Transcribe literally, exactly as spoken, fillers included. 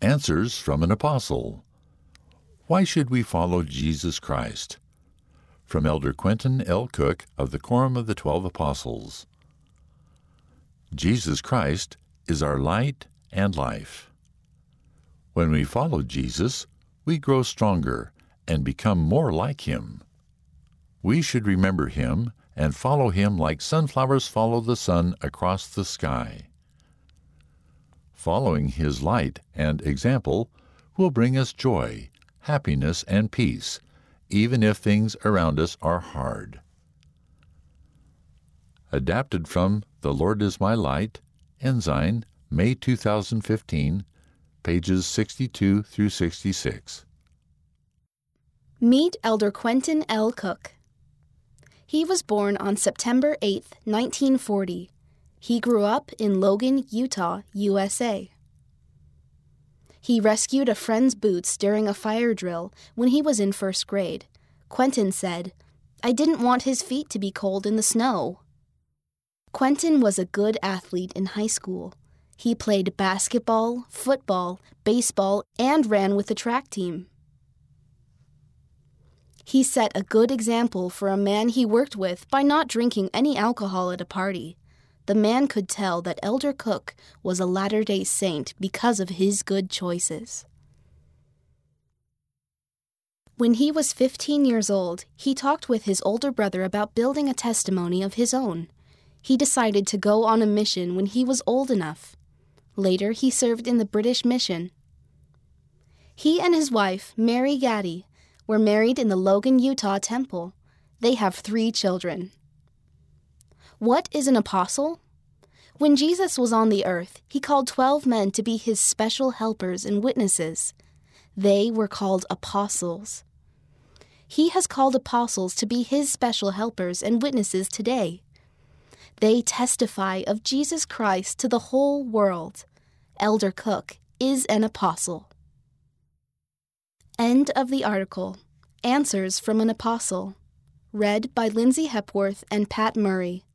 Answers from an Apostle. Why should we follow Jesus Christ? From Elder Quentin L. Cook of the Quorum of the Twelve Apostles. Jesus Christ is our light and life. When we follow Jesus, we grow stronger and become more like Him. We should remember Him and follow Him like sunflowers follow the sun across the sky. Following His light and example will bring us joy, happiness, and peace, even if things around us are hard. Adapted from The Lord is My Light, Ensign, May two thousand fifteen, pages sixty-two through sixty-six. Meet Elder Quentin L. Cook. He was born on September eighth, nineteen forty. He grew up in Logan, Utah, U S A. He rescued a friend's boots during a fire drill when he was in first grade. Quentin said, "I didn't want his feet to be cold in the snow." Quentin was a good athlete in high school. He played basketball, football, baseball, and ran with the track team. He set a good example for a man he worked with by not drinking any alcohol at a party. The man could tell that Elder Cook was a Latter-day Saint because of his good choices. When he was fifteen years old, he talked with his older brother about building a testimony of his own. He decided to go on a mission when he was old enough. Later, he served in the British mission. He and his wife, Mary Gaddy, were married in the Logan, Utah temple. They have three children. What is an apostle? When Jesus was on the earth, he called twelve men to be his special helpers and witnesses. They were called apostles. He has called apostles to be his special helpers and witnesses today. They testify of Jesus Christ to the whole world. Elder Cook is an apostle. End of the article. Answers from an Apostle. Read by Lindsay Hepworth and Pat Murray.